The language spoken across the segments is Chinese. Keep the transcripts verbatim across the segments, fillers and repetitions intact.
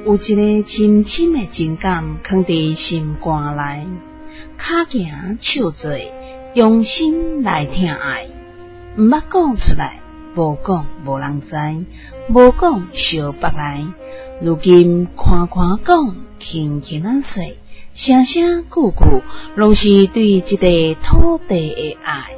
有一个深深的情感藏伫心肝内，脚行手做，用心来疼爱，毋捌讲出来，无讲无人知，无讲烧别来。如今看看讲，轻轻啊说，声声句句，拢是对这个土地的爱。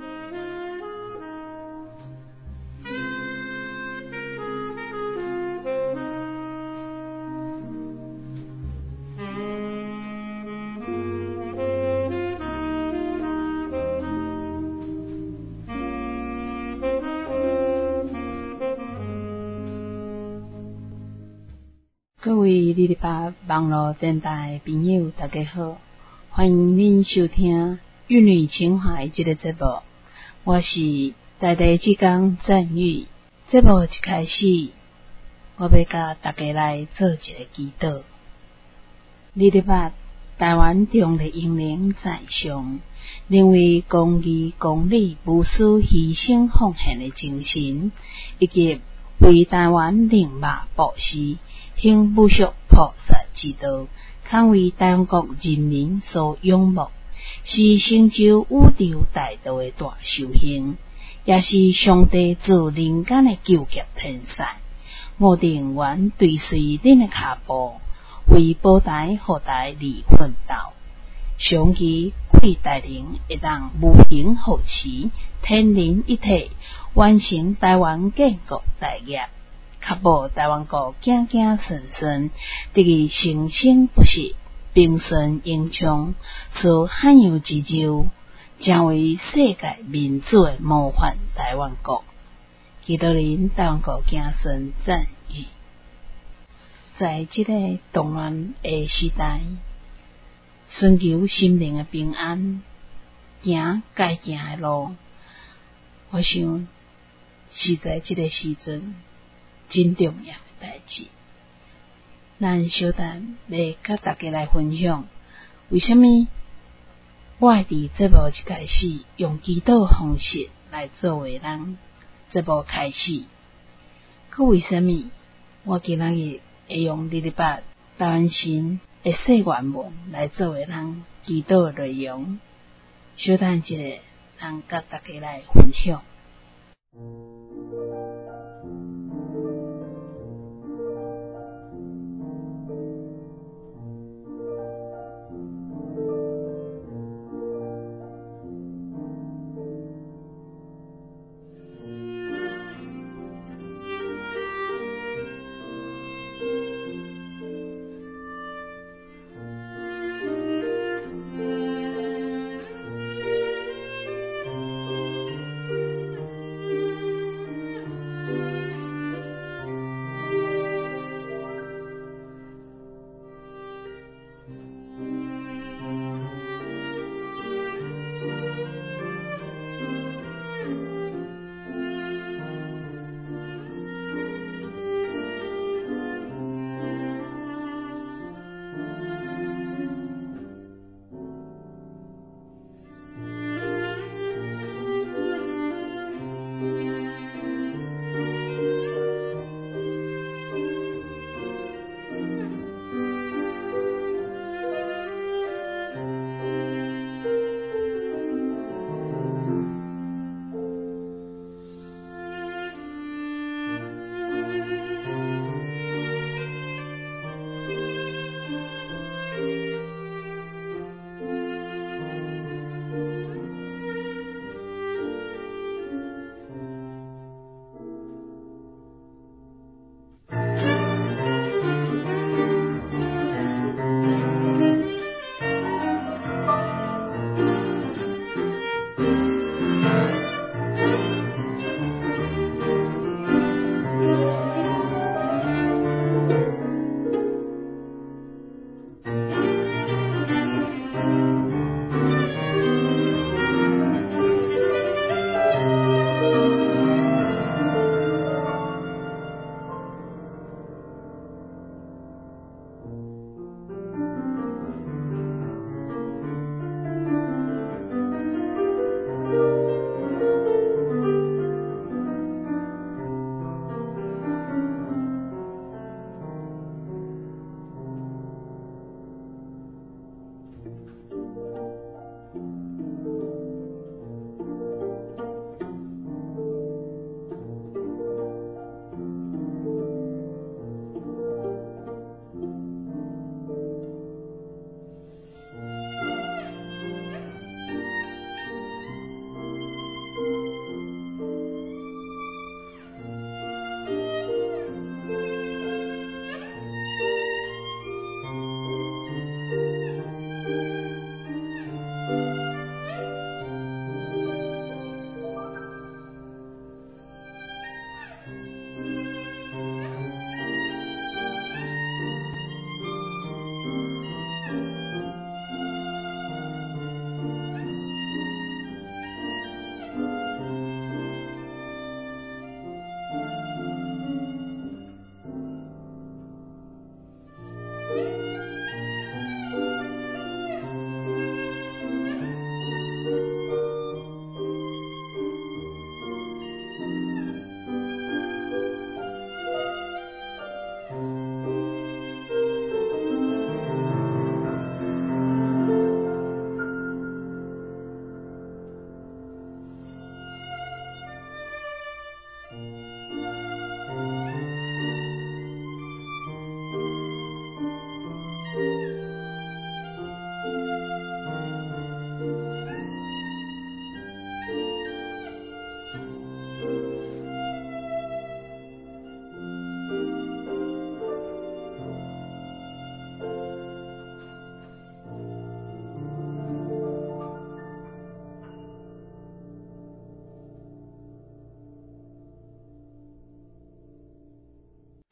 各位二二八网络电台朋友，大家好，欢迎您收听《玉女情怀》这个节目。我是在地之江赞玉。节目一开始，我要甲大家来做一个祈祷。二二八台湾中的英灵在上，认为公义、公理、无私、牺牲、奉献的精神，以及为台湾另擘布施。行无属菩萨之道，堪为台湾国人民所仰慕，是成就宇宙大道的大修行，也是上帝自人间的救劫天使。我定愿追随恁的脚步，为保台护台而奋斗，上期贵大人会当无形扶持，天人一体，完成台湾建国大业。确保台湾国行行顺顺，得以生生不息，平顺英昌，使汉阳之州成为世界民主的模范台湾国。祈祷您台湾国行顺赞誉。在这个动乱的时代，寻求心灵的平安，行该行的路，我想是在这个时阵。真重要的代志，咱小等要甲大家来分享，为什么我会伫节目一开始用祈祷方式来作为咱节目开始？佮为什么我今仔日会用二二八台湾神的誓愿文来作为咱祈祷的内容？小等一下，咱甲大家来分享。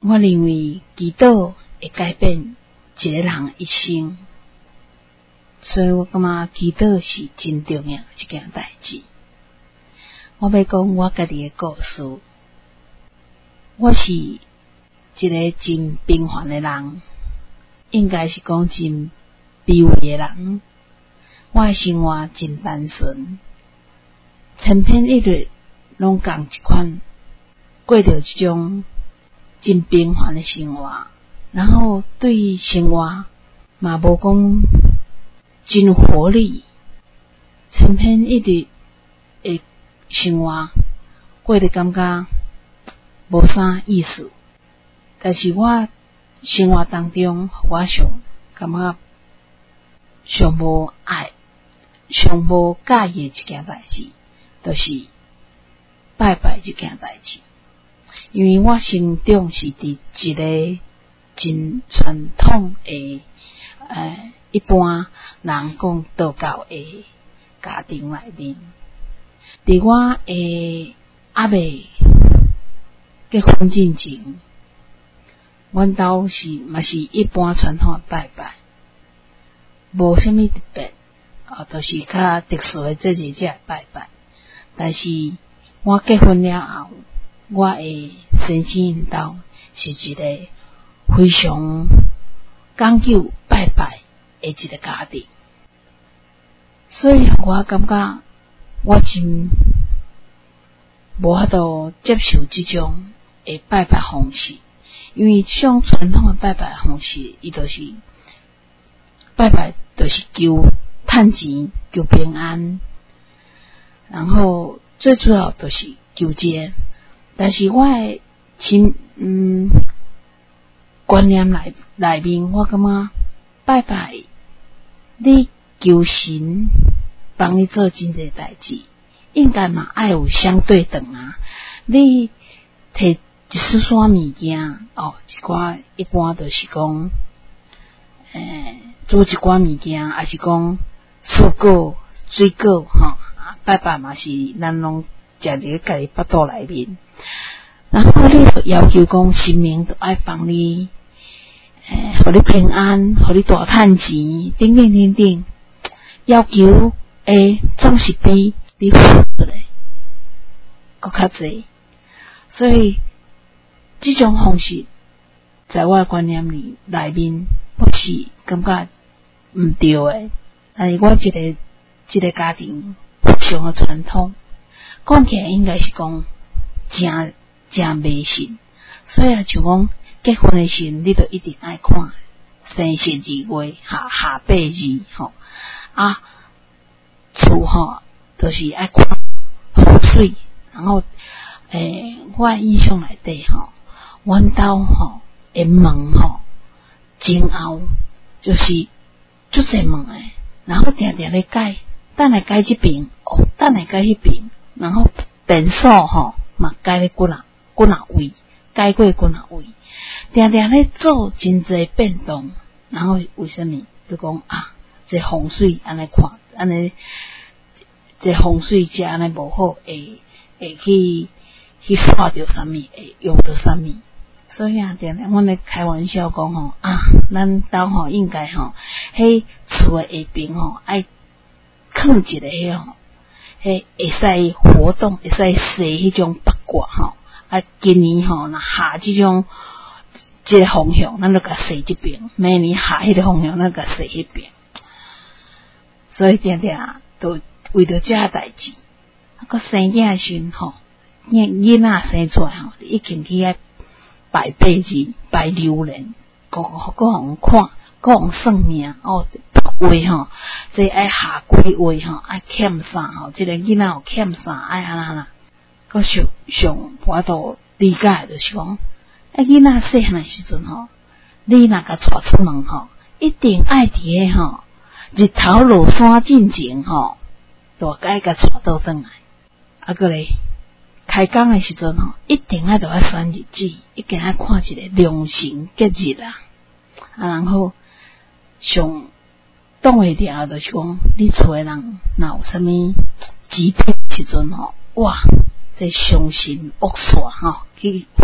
我认为祈祷会改变一个人一生，所以我感觉祈祷是真重要一件代志。我要讲我家己的故事。我是一个真平凡的人，应该是讲真卑微的人。我的生活真单纯，千篇一律，拢共一款，过着这种真平凡的生活。然后对生活嘛无讲真有活力，千篇一律的生活，过得感觉无啥意思。但是我生活当中，我上感觉上无爱、上无介意的一件代志，就是拜拜这件代志。因为我成长是伫一个真传统的，呃，一般人讲道教的家庭内面。伫我诶还未结婚之前，阮兜是嘛是一般传统的拜拜，无啥物特别，啊，就是较特殊的节日才拜拜。但是我结婚了后，我的先生因兜是一个非常讲究拜拜的一个家庭，所以我感觉我真无法度接受这种的拜拜方式，因为这种传统的拜拜方式，伊就是拜拜就是求趁钱、求平安，然后最主要就是求钱。但是我的亲嗯观念内内面，我感觉拜拜，你求神帮你做真侪代志，应该嘛爱有相对等啊。你摕一丝丝物件哦，一寡一般就是讲，诶，做一寡物件，还是讲蔬果、水果吼，拜拜嘛是咱拢食伫家己腹肚内面。然后你就要求讲神明都爱帮你，诶，互你平安，互你大趁钱，等等等等，要求诶总是比你付出的搁较济。所以这种方式在我的观念里内面，我是感觉毋对的。但是我一个一个家庭非常的传统，讲起来应该是讲真真迷信。所以啊，像讲结婚的时，你都一定爱看生辰日月下下八字吼啊，厝吼都是爱看风水，然后诶，我印象内底吼，阮兜吼诶门吼前后就是足侪门诶，然后定定咧改，等来改这边，哦，等来改迄边，然后便所吼嘛改咧几若几若位，改过几若位，定定咧做真侪变动。然后为什么就讲啊，这风水安尼看，安尼这风水这安尼无好，会会去去煞着啥物，会用着啥物。所以啊，定定阮咧开玩笑讲吼啊，咱兜吼应该吼，迄厝诶下边吼爱放一个迄吼，迄会使活动，会使踅迄种八卦吼。啊，今年吼若下即种即个方向，咱就甲踅这边；明年下迄个方向，咱甲踅迄边。所以定定都为着这代志，啊，个生囝时吼，囝囡仔生出来吼，已经去爱拜八字、拜流年，各各互看，各互算命哦，话吼，这爱下几话吼，爱欠啥吼，这个囡仔有欠啥，爱安那啦。个上上我都理解就是讲，啊囡仔细汉诶时阵吼，你若甲带出门吼，一定爱伫个吼日头落山进前吼，大概甲带倒转来。啊个咧开工诶时阵吼，一定爱着爱选日子，一定爱看一个良辰吉日啊。啊，然后上当会了就是讲，你厝诶人若有啥物疾病时阵吼，哇！这伤神恶煞吼，去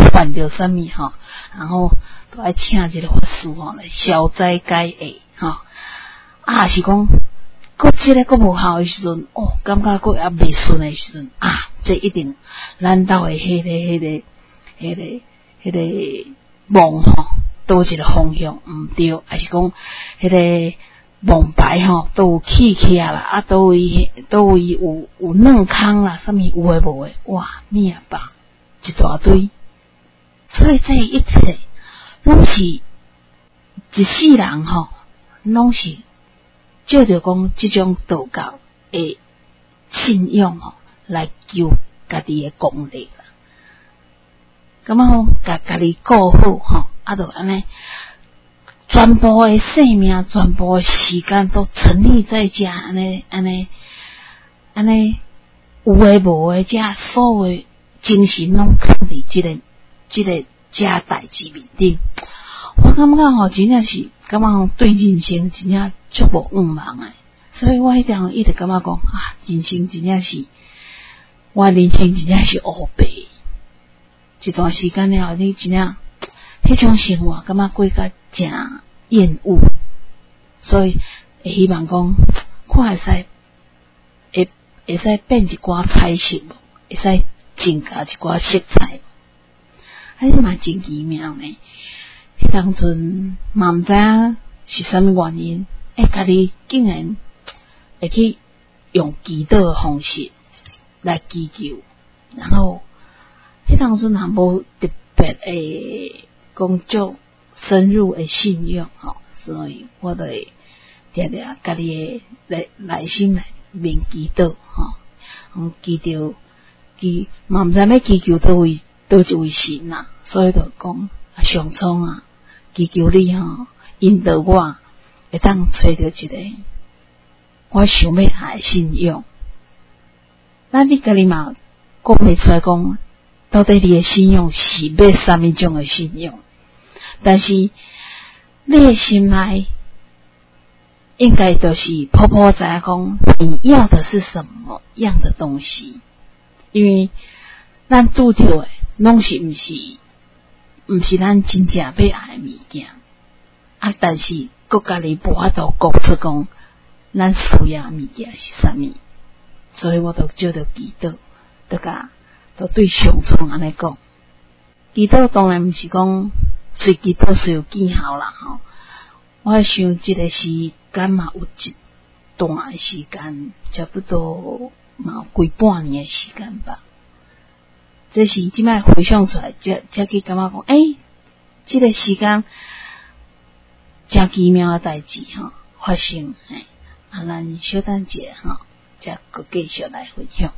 犯着什么吼，然后都爱请一个法师吼来消灾解厄吼，啊是讲。搁即个搁无效诶时阵，哦，感觉搁也未顺诶时阵啊，这一定咱兜诶迄个、迄个、迄个、迄个梦吼，倒一个方向毋对，还是讲迄个梦牌吼，都有起起啊啦，啊，倒位倒位有有软空啦，啥物有诶无诶，哇，咩吧，一大堆，所以这一切拢是一世人吼，拢是。借着讲即种道教诶信仰吼，来求家己诶功力啦。咁啊，家家己过好吼，啊，就安尼，全部诶生命、全部诶时间都沉溺在遮安尼、安尼、安尼有诶无诶，遮所有精神拢放伫即个、即个遮代志面顶。我感觉吼，真正是感觉吼对人生真正足无愿望诶，所以我迄阵一直感觉讲啊，人生真正是，我人生真正是黑白。一段时间了后，你真正迄种生活感觉过甲真厌恶，所以会希望讲，看会使会会使变一寡彩色无，会使增加一寡色彩，还是嘛真奇妙呢。迄当阵嘛毋知影是啥物原因，诶，家己竟然会去用祈祷诶方式来祈求，然后迄当阵也无特别诶讲足深入诶信仰吼，所以我就会常常家己诶内内心来面祈祷吼，嗯，祈祷祈嘛毋知要祈求倒位倒一位神啊，所以就讲上苍啊。祈求你吼，引导我会当找到一个我想要爱信仰。那你家己嘛讲袂出来讲，到底你的信仰是要啥物种的信仰？但是你的心内应该就是婆婆知影讲，你要的是什么样的东西？因为咱拄着的拢是毋是？毋是咱真正要爱诶物件，啊！但是国家己无法度讲出讲，咱需要物件是啥物，所以我都照着祈祷，都甲都对上苍安尼讲。祈祷当然毋是讲随祈祷随有见效啦吼。我想即个时间嘛有一段诶时间，差不多嘛有几半年诶时间吧。这是即摆回想出来，才才去感觉讲，诶、欸，这个时间真奇妙的代志吼发生，嘿，啊，咱小等者吼，才搁继续来分享。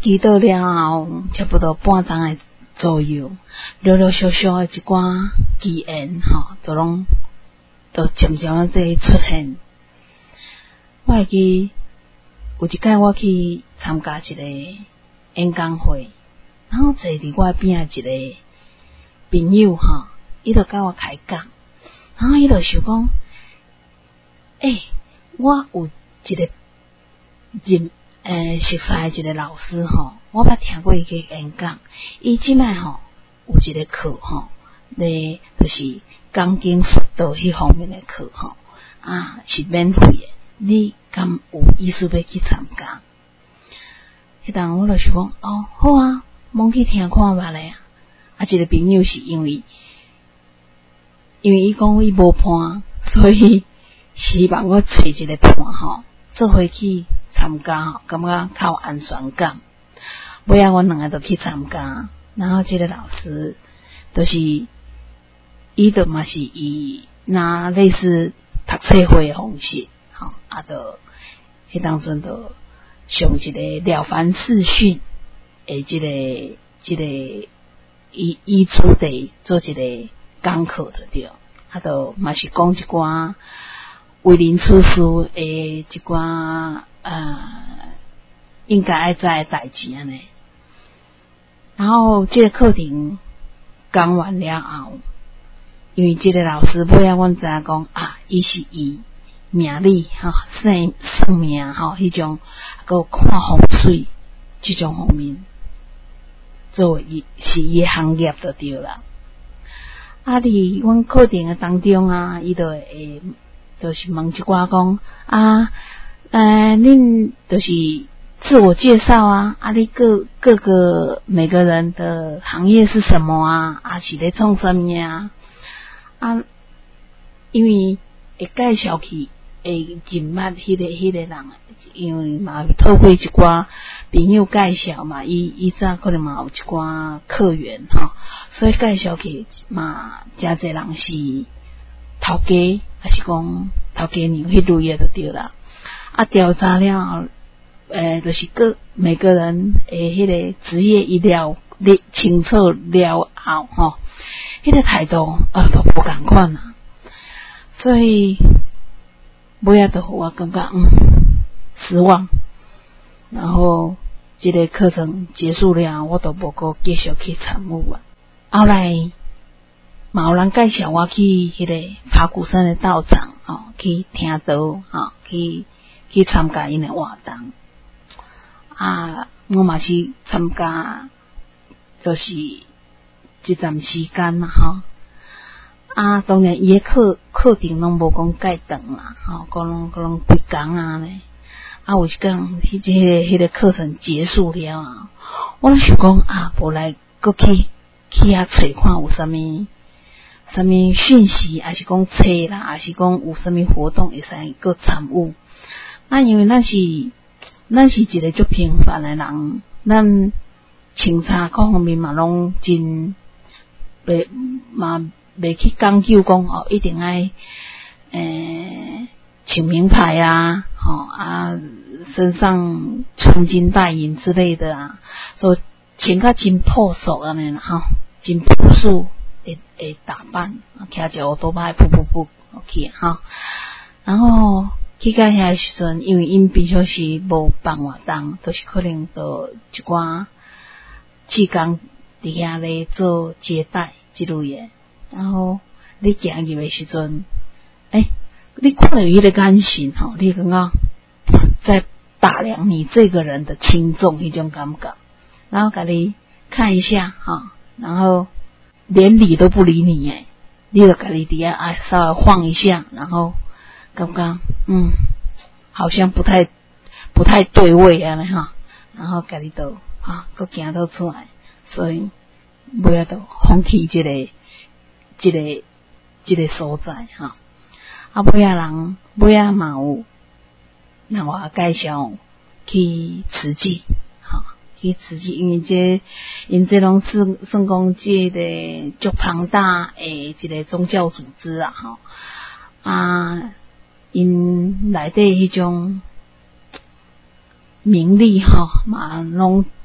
祈祷了后，差不多半钟的左右，陆陆续续的一寡奇缘吼，就拢就渐渐啊在出现。我会记有一届我去参加一个演讲会，然后坐伫我边仔一个朋友吼，伊就甲我开讲，然后伊就想讲，诶、欸，我有一个认诶熟悉一个老师吼，我捌听过伊个演讲，伊即摆吼有一个课吼，咧就是钢筋速度迄方面的课吼，啊是免费的，你敢有意思要去参加？迄当我就想讲，哦好啊，罔去听看觅咧啊。啊，一个朋友是因为因为伊讲伊无伴，所以希望我找一个伴吼，做伙去参加吼，感觉较有安全感。尾仔我两个都去参加，然后这个老师就是伊的嘛是以那类似读册会的方式，吼啊，就迄当阵就上一个了凡四训诶，这个这个。以以主题做一个讲课就对，啊，就嘛是讲一寡为人处事诶一寡呃应该爱知诶代志安尼。然后这个课程讲完了后，因为这个老师尾仔阮知影讲啊，伊是以命理哈、算算命哈迄种，个看风水这种方面。作为伊是伊诶行业就对啦。啊，伫阮课程诶当中啊，伊就会就是问一寡讲啊，呃，恁就是自我介绍啊，啊，你各各个每个人的行业是什么啊？啊，是咧创什么啊？啊，因为会介绍去会认捌迄个迄个人，因为嘛透过一寡朋友介绍嘛，伊伊早可能嘛有一寡客源吼，所以介绍去嘛，真侪人是头家，还是讲头家娘迄类诶就对啦。啊，调查了后，诶、呃，就是各每个人诶迄个职业一了列清楚了后吼，迄个态度啊都不共款啦，所以。尾仔就互我感觉嗯失望，然后这个课程结束了，我都无够继续去参与啊。后来嘛有人介绍我去迄个爬鼓山的道场哦，去听道哦，去去参加因的活动啊，我嘛是参加，就是一站时间啦吼。啊，当然伊诶课课程拢无讲介长啦，吼，讲拢讲拢规工啊咧。啊，有一讲迄个迄个课程结束了啊，我咧想讲啊，无来搁去去遐找看有啥物啥物讯息，还是讲册啦，还是讲有啥物活动会使搁参与。那因为咱是咱是一个足平凡诶人，咱清查各方面嘛拢真袂嘛。袂去讲究讲哦，一定爱诶请名牌啊，吼、哦、啊，身上穿金戴银之类的啊，所以穿甲真朴素安尼啦，吼，真朴素诶诶打扮，骑一乌多摆噗噗噗去哈，然后去到遐诶时阵，因为因平常时无办活动，都、就是可能都一寡志工伫遐咧做接待之类诶。然后你行入的时阵，诶、欸，你看到伊的眼神吼，你感觉在打量你这个人的轻重迄种感觉，然后给你看一下哈，然后连理都不理你诶，你就给你底下啊稍微晃一下，然后感觉嗯，好像不太不太对位啊哈，然后给你都啊，搁行到出来，所以尾仔都放弃这个。这个这个所在哈，啊，尾仔人尾仔嘛有让我介绍去慈济，哈，去慈济，因为这因这拢算算讲这个足庞大诶一个宗教组织啊，哈啊，因内底迄种名利哈嘛拢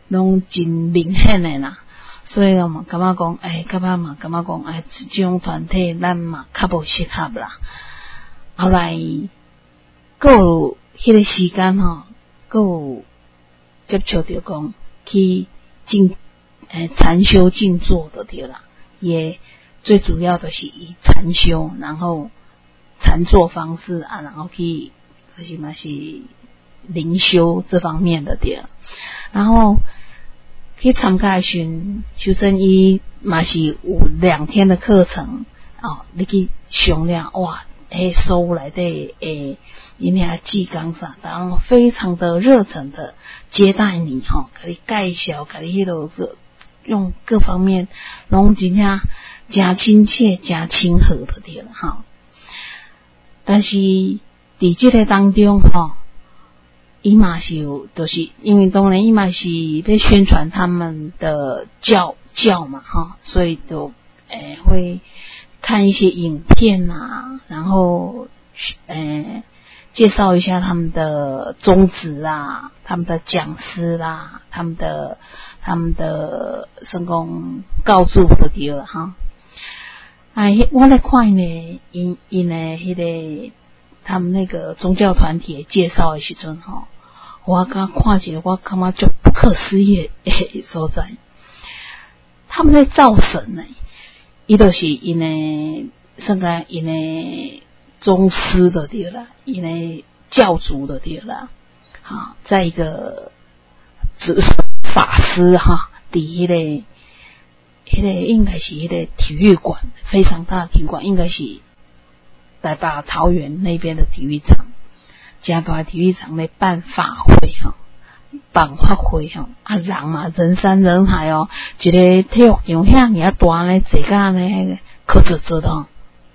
拢真明显的啦。所以我嘛感觉讲，诶，感觉嘛感觉讲，诶，这种团体咱嘛较无适合啦。后来，还有迄个时间吼，还有接触到讲去静诶禅修静坐的对啦，也最主要的是以禅修，然后禅坐方式啊，然后去就是嘛是灵修这方面的对啦，然后去参加训修正一嘛是有两天的课程哦，你去上了哇，诶，收来的诶，因遐技工啥，然后非常的热忱的接待你哈，给你介绍，给你迄落用各方面拢真正真亲切、真亲和的对了哈。但是伫这个当中哈，伊嘛是有，就是因为当然伊嘛是要宣传他们的教教嘛哈，所以就诶会看一些影片啊，然后诶介绍一下他们的宗旨啊，他们的讲师啦，他们的他们的圣公告诉的对了哈。哎，我来看呢，因因呢迄个他们那个宗教团体的介绍的时阵哈，我刚看起来我感觉就不可思议的所在。他们在造神呢，伊就是因呢，甚个因呢宗师的对啦，因呢教主的对啦，哈，在一个法师哈，伫迄个迄个应该是迄个体育馆，非常大的体育馆，应该是台北桃园那边的体育场，加大体育场咧办法会哈，办法会哈，啊人嘛人山人海哦，一个体育场遐尔大咧，坐甲咧可做做的，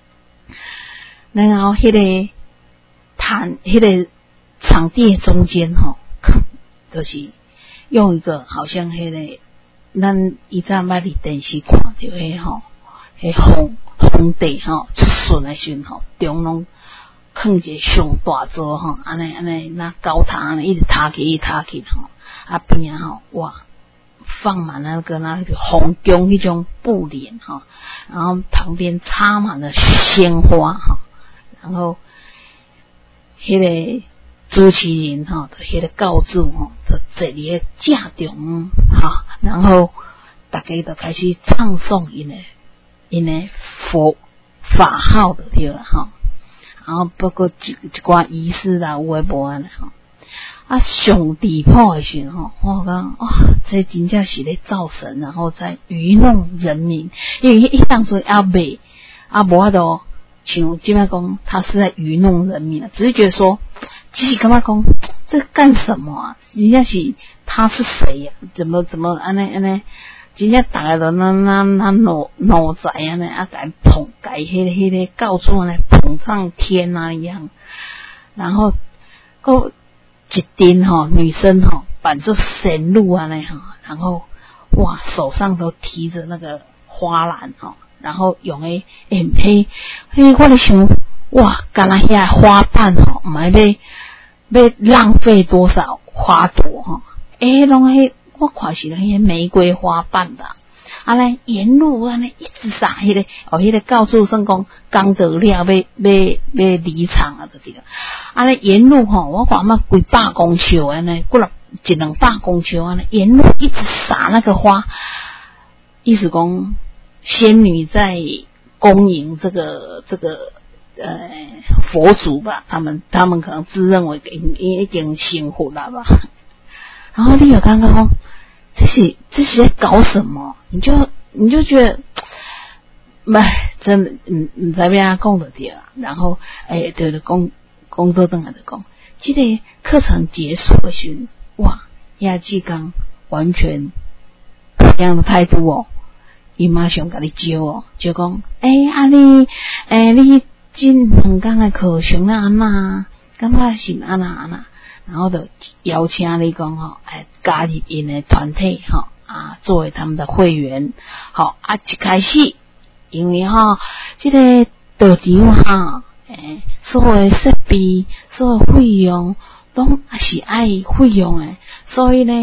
然后迄个坛，迄个场地中间哈，就是用一个好像迄个。咱以前捌伫电视看到迄吼，迄皇皇帝吼出巡的时候，中拢放一个上大桌吼，安尼安尼那高塔安尼一直塔起一直塔起吼，啊边啊吼哇，放满那个那个红宫迄种布帘哈，然后旁边插满了鲜花哈，然后迄个主持人哈，迄个教主吼，就坐伫个架中哈。然后大家就开始唱诵因的因的佛法号的对了哈，然后包括一一寡仪式啦，有诶无安啦哈。啊，上地铺的时候，我讲哇，这真正是咧造神，然后在愚弄人民，因为一当初要卖啊，无法度像即摆讲，他是在愚弄人民，只是觉得说，只是感觉讲这干什么啊？人家是他是谁呀、啊？怎么怎么安尼安尼？真正大家都那那那脑脑仔安尼啊，改捧改迄个迄个告诉安尼捧上天啊一样，然后个一丁哈女生哈扮作神鹿安尼哈，然后哇手上都提着那个花篮哈，然后用诶 M P， 嘿我咧想哇，干那遐花瓣哈，唔系要要浪费多少花朵哈？诶，拢迄我看是迄玫瑰花瓣吧。啊来沿路安尼一直撒迄个，哦，迄个告诉圣公刚得了，要要要离场啊，就是个。啊来沿路吼，我看嘛几百公尺安尼，过来一两百公尺安尼，沿路一直撒那个花，意思讲仙女在恭迎这个这个。呃，佛祖吧，他们他们可能自认为已经幸福了吧。然后你有刚刚说，这是这是在搞什么？你就你就觉得，不，真的，嗯嗯，在边啊讲的对啦。然后，哎，对了，讲讲到等下的讲，这个课程结束的时候，哇，亚季刚完全不一样的态度哦，伊马上甲你招哦，就讲，哎，啊你，哎你。今两天的课程那安那，感觉是安那安那，然后就邀请你讲吼，哎，加入因的团体吼啊，作为他们的会员，好啊，一开始因为吼，这个道场哈，诶，所有的设备、所有费用都是爱费用诶，所以呢，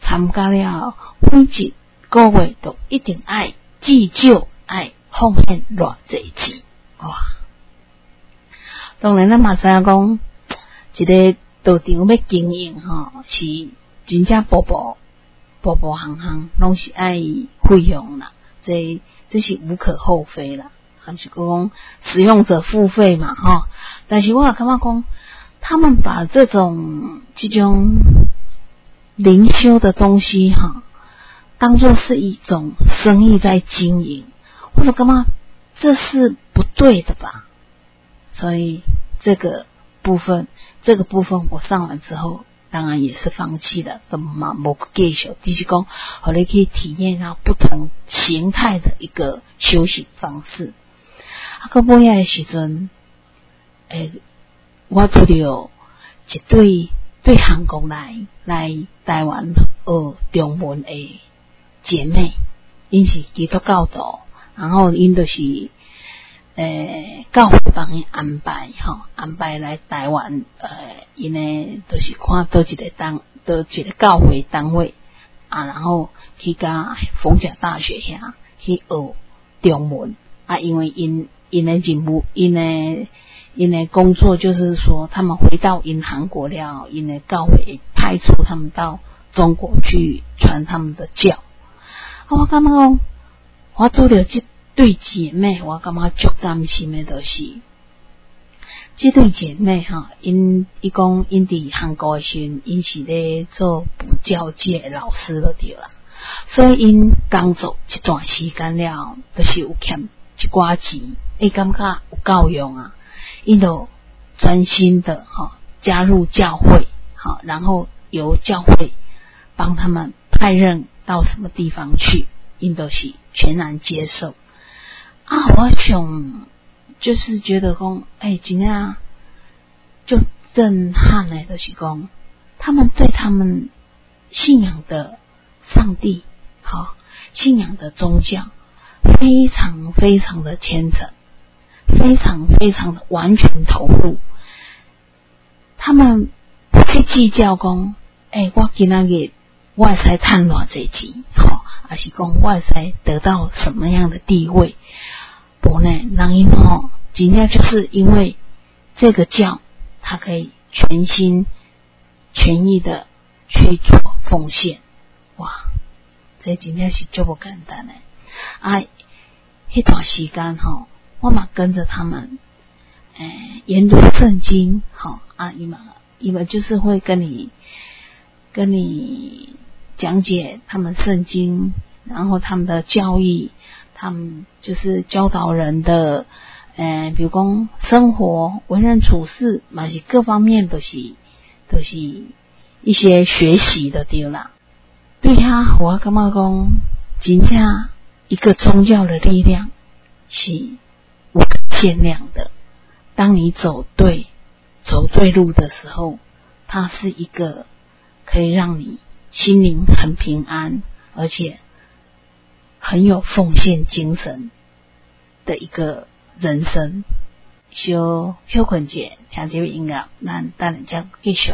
参加了每一个月都一定爱至少爱奉献偌济钱哇！当然咱嘛知影讲，一个道场要经营吼，是真正步步步步行行拢是爱费用啦，这这是无可厚非啦。还是讲使用者付费嘛吼，但是我也感觉讲，他们把这种这种灵修的东西哈，当作是一种生意在经营，或者干嘛，这是不对的吧？所以这个部分，这个部分我上完之后，当然也是放弃了，根本嘛没继续，只是讲，后来可以体验到不同形态的一个修行方式。啊，到尾仔的时阵，诶，我拄到一对对韩国来来台湾学中文的姐妹，因是基督教徒，然后因就是诶教会帮因安排吼，安排来台湾，呃，因呢就是看倒一个单，倒一个教会单位啊，然后去甲逢甲大学遐去学中文啊，因为因因的任务，因的因的工作就是说，他们回到因韩国了，因的教会派出他们到中国去传他们的教。啊，我感觉讲，我拄到这对姐妹，我感觉足甘心的，就是这对姐妹哈，因伊讲因伫韩国的时阵，因是咧做补教界的老师就对啦，所以因工作一段时间了，就是有欠一寡钱，伊感觉有够用啊，因就专心的哈加入教会，好，然后由教会帮他们派任到什么地方去，因都是全然接受啊。我想就是觉得讲，哎，真的就震撼嘞，就是讲他们对他们信仰的上帝，好，信仰的宗教非常非常的虔诚，非常非常的完全投入。他们不去计较讲，哎，我今仔日我会使赚偌济钱，吼，还是讲我会使得到什么样的地位？不呢，人因吼，真正就是因为这个教，他可以全心全意的去做奉献，哇，这真正是足不简单的啊！那段时间吼，我嘛跟着他们，诶，研读圣经，好啊，伊嘛伊们就是会跟你跟你讲解他们圣经，然后他们的教义，他们就是教导人的，呃，比如讲生活、为人处事，嘛是各方面都是都是一些学习的对啦。对啊，我感觉讲，真正一个宗教的力量是无可限量的。当你走对走对路的时候，它是一个可以让你心灵很平安，而且很有奉献精神的一个人生。小休困节听这个音乐，咱等下再继续。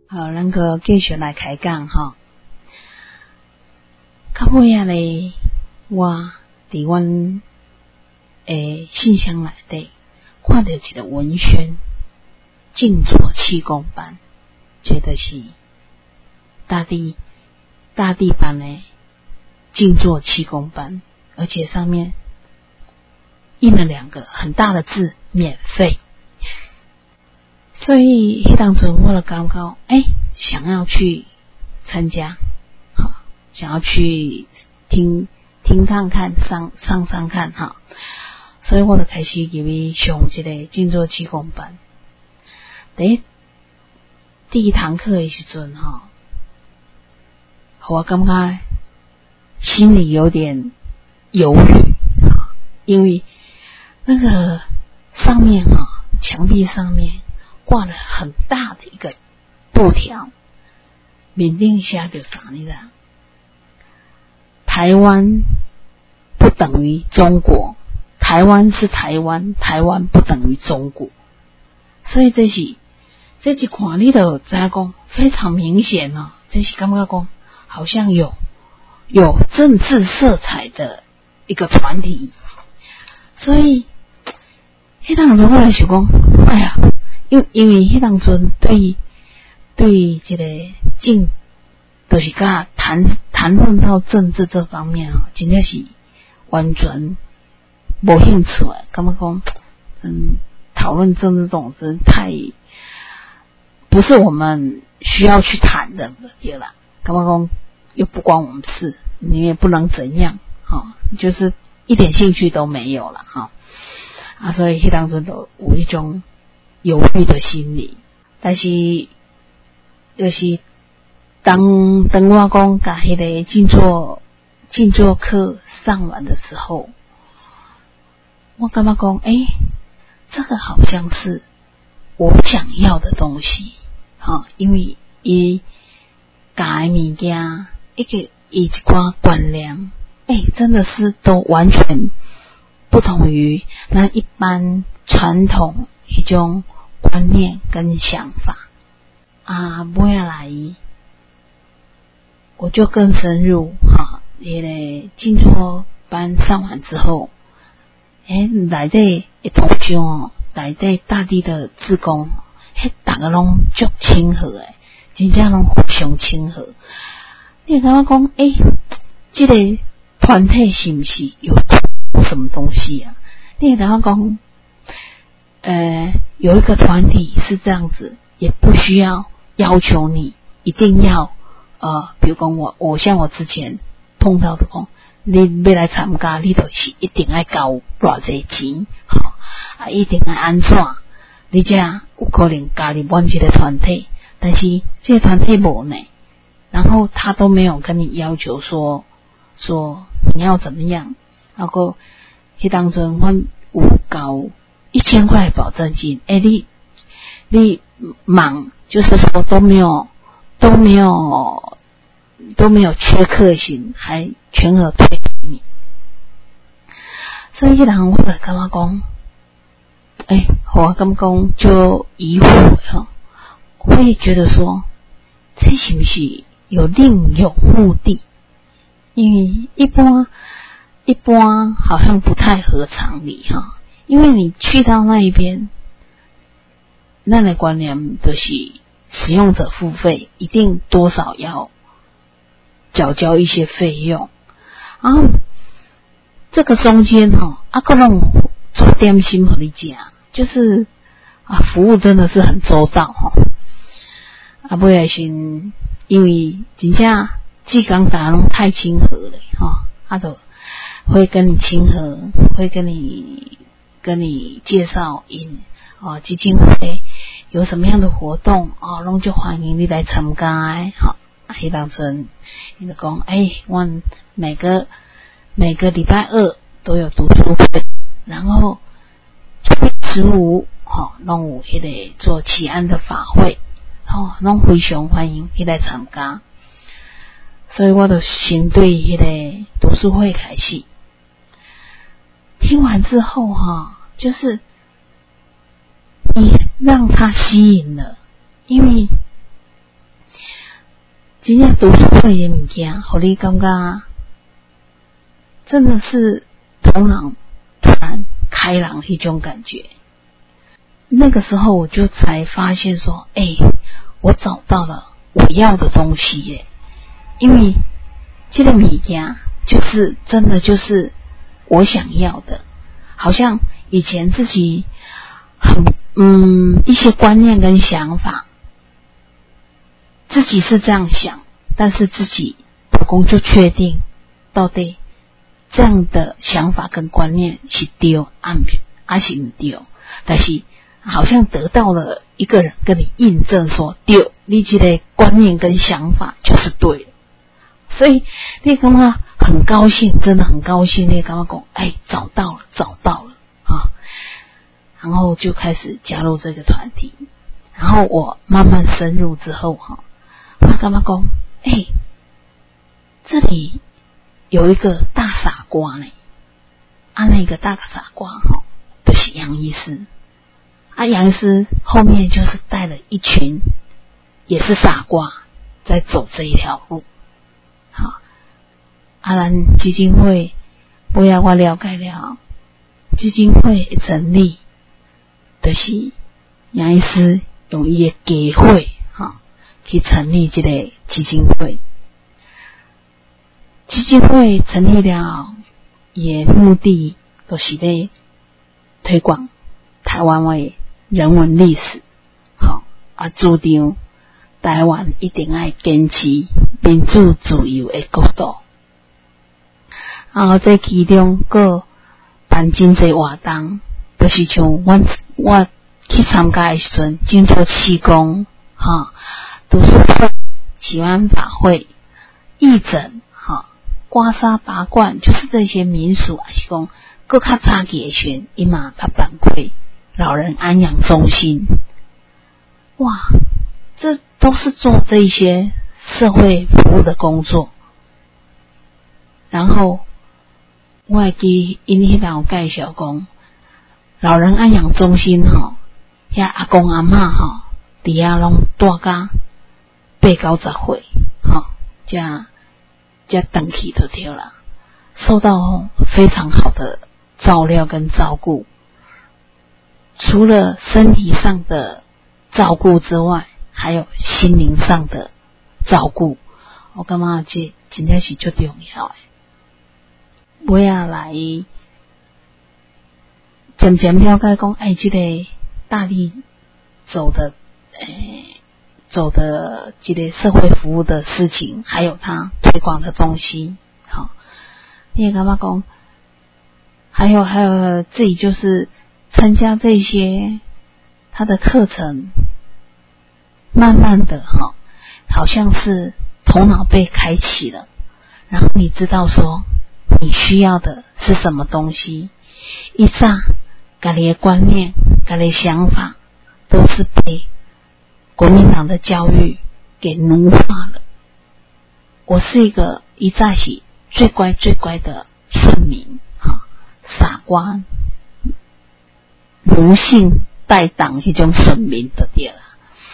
好，咱个继续来开讲哈。到尾啊咧，我伫阮诶信箱内底看到一个文宣，静坐气功班，这就是大地大地班的静坐气功班，而且上面印了两个很大的字，免费。所以迄当阵我就感觉，哎、欸，想要去参加，好，想要去听听看看，上上上看哈。所以我就开始入去上这个静坐气功班。第一第一堂课的时阵哈，我感觉心里有点犹豫，因为那个上面哈，墙壁上面挂了很大的一个布条，面顶写着啥你知道？台湾不等于中国，台湾是台湾，台湾不等于中国。所以这是这一看你就知影讲非常明显哦，这是感觉讲好像有有政治色彩的一个团体。所以迄当阵我来想讲，哎呀，因因为迄当阵对对这个政，就是甲谈谈论到政治这方面啊，真的是完全无兴趣的，感觉讲，嗯，讨论政治这种真太不是我们需要去谈的对啦，感觉讲又不关我们事，你也不能怎样，哈，就是一点兴趣都没有了哈。啊，所以迄当阵都有一种犹豫的心理，但是就是当当我讲甲迄个静坐静坐课上完的时候，我感觉讲，诶、欸，这个好像是我想要的东西，哈，因为伊教的物件，一个伊一寡观念，诶、欸，真的是都完全不同于那一般传统一种观念跟想法啊。接下来我就更深入哈，那个静坐班上完之后，诶，内底一同学哦，内底大地的志工，迄大家拢足亲和诶，真正拢互相亲和。你感觉讲，诶，这个团体是不是有什么东西啊？你感觉讲，呃，有一个团体是这样子，也不需要要求你一定要呃，比如讲我我像我之前碰到的讲，你要来参加，你就是一定要交偌济钱，吼啊，一定要安怎，你才有可能加入阮这个团体。但是这个团体无呢，然后他都没有跟你要求说说你要怎么样，然后迄当阵阮有交一千块保证金，诶、欸，你你忙就是说都没有都没有都没有缺课型，还全额退给你。所以迄人我就感觉讲，诶、欸，我感觉讲就疑惑吼，会觉得说，这是不是有另有目的？因为一般一般好像不太合常理哈，因为你去到那一边，那的观念就是使用者付费，一定多少要缴交一些费用，然后这个中间哈，啊，各种做点心和你讲，就是啊，服务真的是很周到哈。啊，不也是因为真正技工大家拢太亲和了哈，啊就会跟你亲和，会跟你跟你介绍因哦基金会有什么样的活动哦，拢就欢迎你来参加诶，好，迄当阵伊就讲，诶，阮每个每个礼拜二都有读书会，然后十五吼拢有迄个做祈安的法会，吼拢非常欢迎你来参加。所以我就先对迄个读书会开始，听完之后哈，就是你让他吸引了，因为真正读书会的物件，互你感觉真的是头脑突然开朗一种感觉。那个时候我就才发现说，哎、欸，我找到了我要的东西耶！因为这个物件就是真的就是我想要的，好像以前自己很嗯一些观念跟想法，自己是这样想，但是自己老公就确定到底这样的想法跟观念是对还是不对，但是好像得到了一个人跟你印证说对，你这个观念跟想法就是对的，所以你感觉很高兴，真的很高兴，你感觉说哎，找到了找到了啊，然后就开始加入这个团体。然后我慢慢深入之后哈，我感觉说哎，这里有一个大傻瓜呢，啊那个大傻瓜哈，就是杨医师。啊杨医师后面就是带了一群也是傻瓜在走这一条路。好，啊咱基金会不要我了解了，基金会的成立就是杨医师用伊的家会哈去成立这个基金会。基金会成立了，也目的就是要推广台湾的人文历史，好啊，主张台湾一定要坚持民主自由的国度。然后在其中个办真侪活动，就是像我我去参加的时阵，经过气功、哈读书会、祈安法会、义诊。刮痧拔罐，就是这些民俗，还是讲更较早期的时，伊嘛他办过老人安养中心。哇，这都是做这些社会服务的工作。然后我还记因迄当有介绍讲，老人安养中心吼，遐阿公阿嬷吼，伫遐拢住甲八九十岁，吼，这。加等起就对了，受到非常好的照料跟照顾。除了身体上的照顾之外，还有心灵上的照顾。我感觉这真的是最重要的。我也来渐渐了解讲，哎，这个大力走的诶。走的这个社会服务的事情，还有他推广的东西，好，你也干嘛讲？还有还有自己就是参加这些他的课程，慢慢的哈，好像是头脑被开启了，然后你知道说你需要的是什么东西，一乍家里的观念、家里的想法都是被国民党的教育给奴化了。我是一个一再是最乖最乖的顺民，哈，傻瓜、奴性带党迄种顺民就对了。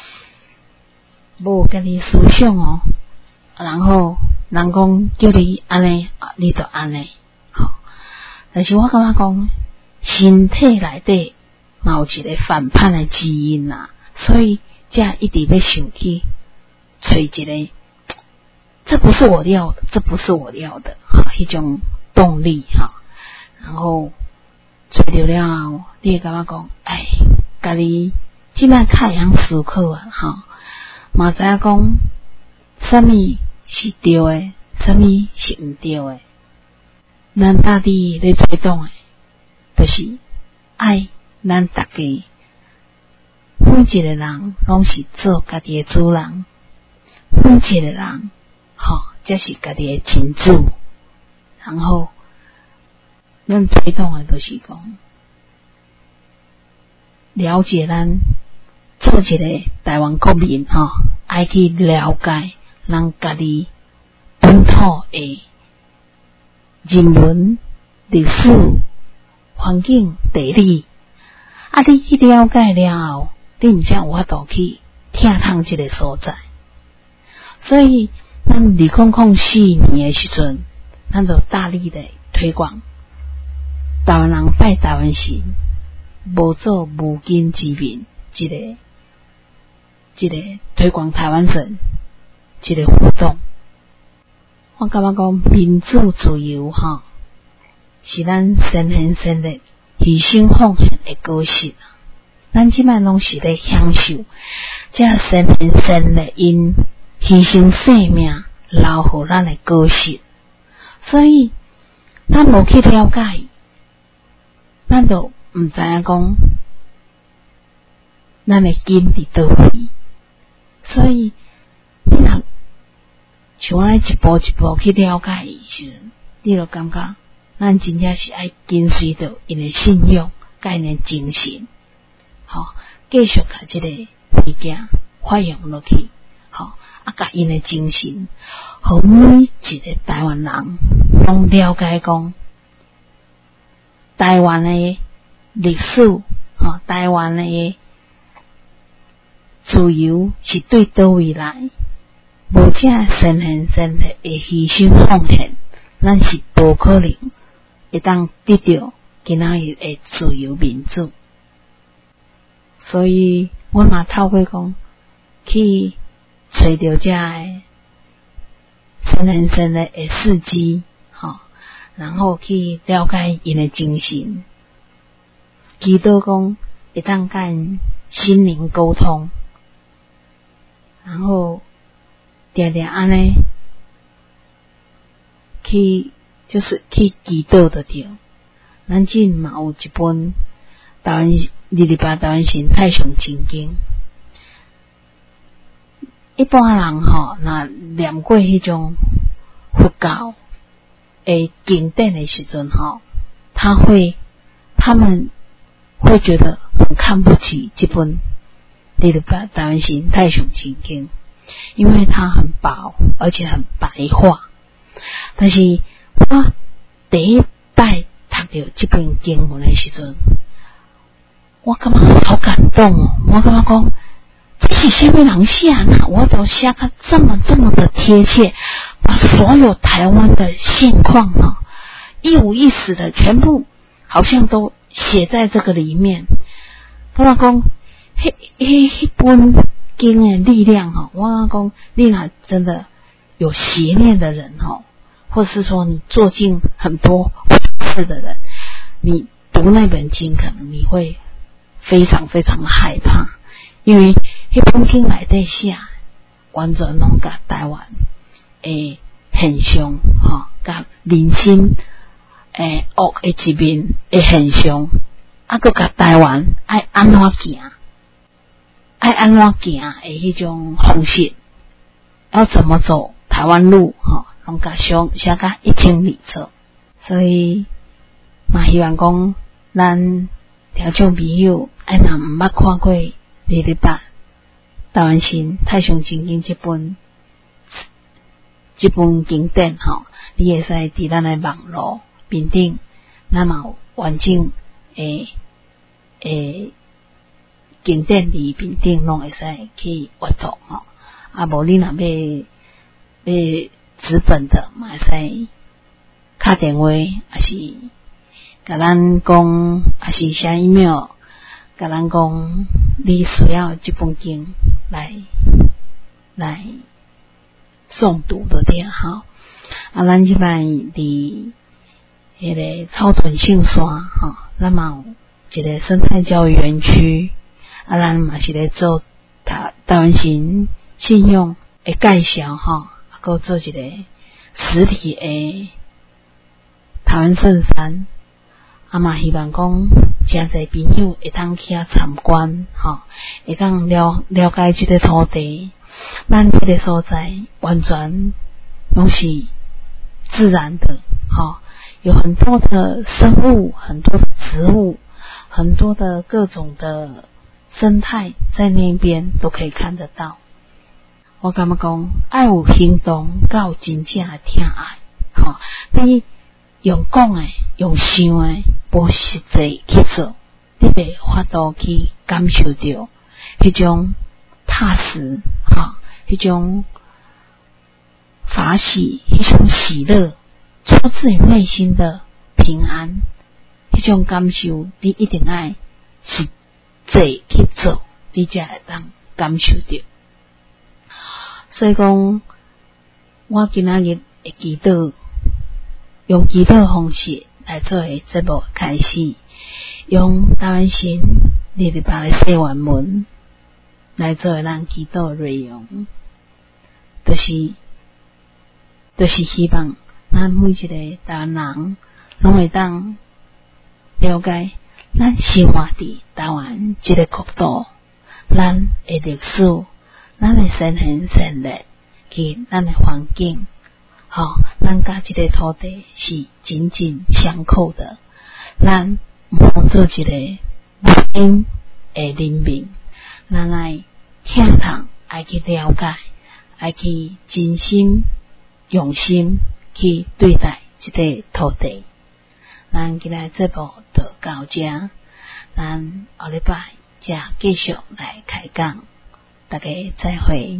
无家己思想哦，然后人讲叫你安尼，你就安尼，好。但是我感觉讲，身体内底嘛有一个反叛的基因呐、啊，所以。这一直要想去找一个，这不是我要的，这不是我要的，一种动力哈。然后找到了，你会感觉讲，哎，家己即摆开样思考啊，哈，嘛知影讲，什么是对的，什么是唔对的。咱大地咧推动的，就是爱咱大家。每一个人拢是做家己的主人，每一个人，吼、哦，这是家己的亲主。然后，咱推动的就是讲，了解咱做一个台湾国民，吼、哦，爱去了解咱家己本土的人文、历史、环境、地理。啊，你去了解了后。你毋才有法度去听通这个所在， 所以咱二零零四年的时阵，咱就大力的推广台湾人拜台湾神，无做无根之民，一个一个推广台湾神一个活动。我感觉讲民主自由哈，是咱先贤先烈牺牲奉献的果实啊！咱即摆拢是咧享受这先贤先烈因牺牲生命留互咱的果实，所以咱无去了解，咱就毋知影讲咱的根伫倒位。所以你若像我一步一步去了解伊时，你就感觉咱真正是爱跟随着因的信仰、甲因的精神，吼，继续甲即个物件发扬落去，吼，啊，甲因的精神，互每一个台湾人拢了解讲，台湾的历史，吼，台湾的自由是对倒位来，无这先贤先烈的牺牲奉献，咱是无可能会当得到今仔日的自由民主。所以我嘛透过讲去找到这的先贤先烈的事迹，吼，然后去了解因的精神，祈祷讲会当甲因心灵沟通，然后定定安尼去，就是去祈祷就对。咱即嘛有一本台湾二二八台湾神太上真经，一般人吼，若念过迄种佛教诶经典的时阵吼，他会他们会觉得很看不起这本二二八台湾神太上真经，因为它很薄而且很白话。但是我第一摆读到这本经文的时阵，我感觉好感动哦！我感觉讲这是什么人写呢？我怎么写得这么这么的贴切，把所有台湾的现况呢，一五一十的全部好像都写在这个里面。我讲迄迄迄本经的力量哈，我讲你若真的有邪念的人哈，或者是说你做尽很多事的人，你读那本经可能你会非常非常的害怕，因为迄本经内底写完全拢甲台湾诶现象吼，甲人心诶恶诶一面诶现象，啊，佮甲台湾爱安怎行，爱安怎行诶迄种方式，要怎么走台湾路吼，拢甲上写甲一清二楚。所以嘛希望讲咱听众朋友爱若毋捌看过二二八台湾神太上真经这本这本经典吼，你会使伫咱的网络面顶，咱嘛有完整诶诶经典里面顶拢会使去阅读吼。啊，无你若要要纸本的，嘛会使打电话，还是甲咱讲，还是写 email， 甲咱讲你需要这本经来来诵读的点好。啊，咱即摆伫迄个草屯杏山吼，咱嘛有一个生态教育园区，啊，咱嘛是咧做台台湾神信用的介绍吼，啊，搁做一个实体的台湾圣山。啊嘛，希望讲诚侪朋友会当去遐参观，吼，会当了了解这个土地。咱这个所在完全拢是自然的，吼，有很多的生物，很多的植物，很多的各种的生态，在那边都可以看得到。我感觉讲爱有行动，才有真正的疼爱，吼，你用讲诶，用想诶，无实际去做，你袂法度去感受到迄种踏实，哈，迄种法喜，迄种喜乐，出自于内心的平安，迄种感受，你一定爱是做去做，你才会当感受到。所以讲，我今仔日会祈祷，用祈祷方式来做个节目开始，用台湾神日日白的小原文来做咱祈祷内容，就是就是希望咱每一个台湾人拢会当了解咱生活伫台湾这个国度，咱的历史，咱的先贤先烈，及咱的环境，吼、哦，咱甲这个土地是紧紧相扣的，咱毋好做一个无因的人民，咱来听堂，爱去了解，爱去真心用心去对待这个土地。咱今日节目就到这，咱下礼拜再继续来开讲，大家再会。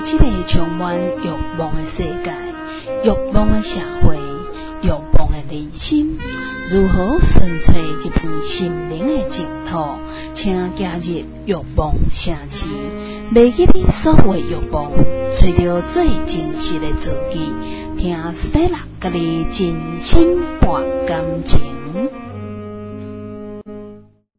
这个充满欲望的世界、欲望的社会、欲望的人心，如何寻找一片心灵的净土？请加入欲望城市，袂记你所有欲望，找到最真实的自己，听 Stella 甲你真心话感情。